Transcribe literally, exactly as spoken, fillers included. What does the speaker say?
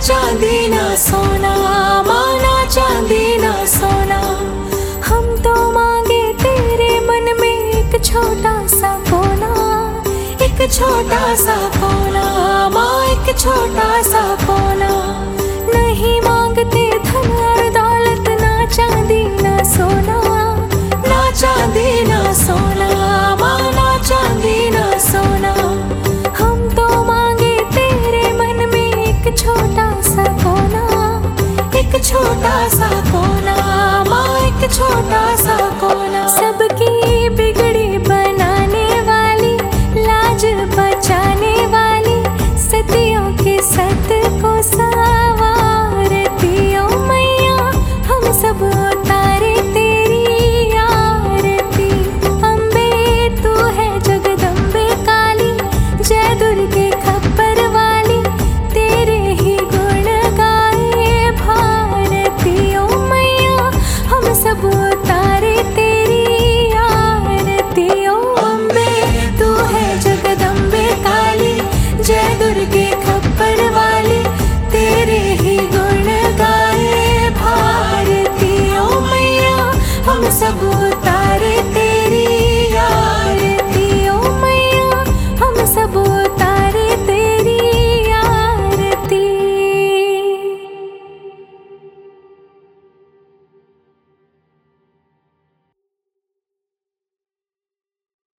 चांदी ना सोना, माँ ना चांदी ना सोना। हम तो मांगे तेरे मन में एक छोटा सा कोना, एक छोटा सा कोना, माँ एक छोटा सा कोना। नहीं मांगते धन और दौलत, ना चांदी ना सोना, ना चांदी ना सोना, माँ ना चांदी ना सोना। हम तो मांगे तेरे मन में एक छोटा सा कोना, एक छोटा सा कोना, माँ एक छोटा सा कोना। सबकी बिगड़ी बनाने वाली, लाज बचाने वाली, सतियों के सत को संवारती ओ मैया, हम सब उतारे तेरी आरती। अम्बे तू है जगदम्बे काली, जय दुर्गे खप्पर वाली, तेरे ही गुण गाए भारती ओ मैया, हम सब उतारे तेरी आरती। ओ अम्बे तू है जगदम्बे काली, जय दुर्गे